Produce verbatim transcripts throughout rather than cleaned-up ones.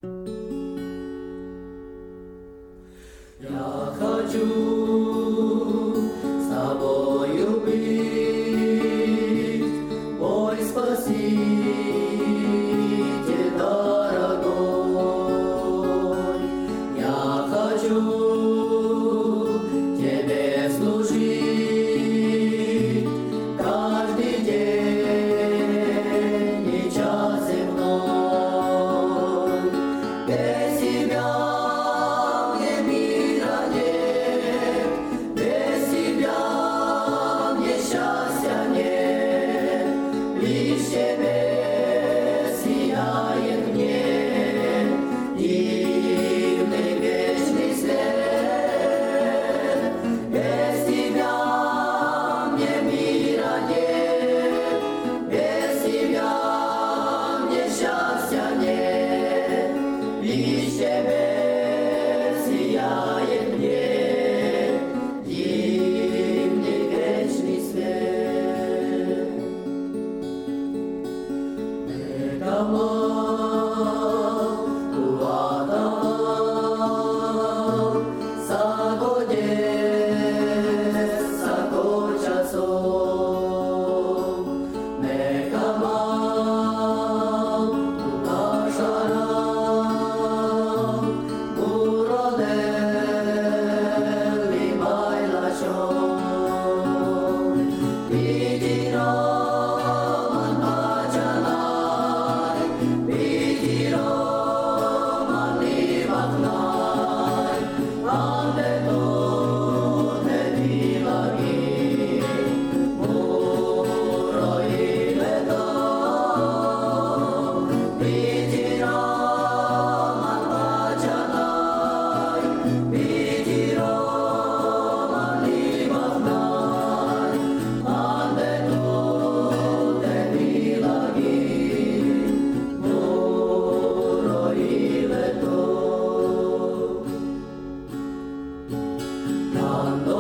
Я хочу с тобою быть, мой Спаситель дорогой. Я хочу Тебе служить каждый день и час земной. Без Тебя мне мира нет, без Тебя мне счастья нет, лишь Тебе сияет мне дивный вечный свет. Без Тебя мне мира нет, без Тебя мне счастья нет, лишь Тебе сияет мне дивный вечный свет. Некамал куатал сагодес сагочасом. Некамал кукашарам буrodel limay lashon. Pidiroman bacanay, pidiroman libaknay, ande tote dilagi, muro iledo. Pidiroman bacanay, pidiroman libaknay, ande tote dilagi, muro iledo. Quando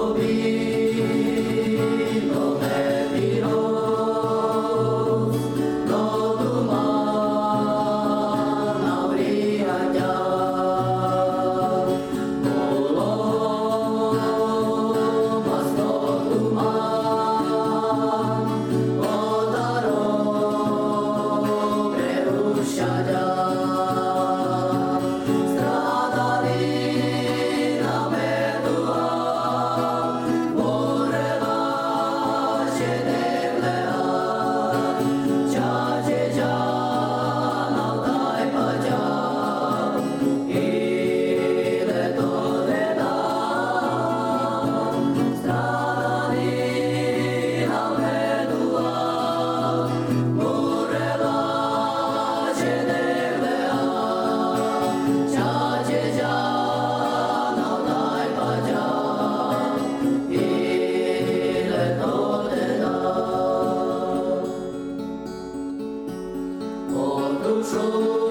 vino me diros, no tuman habría ya. Molo mas no tuman, otaro prerusha ya. Stradali na medua, moreva się devlea, ciace ja naldai paja, ile to veda. Stradali na medua, moreva się devlea, ciace ja naldai paja, ile to veda. O duszo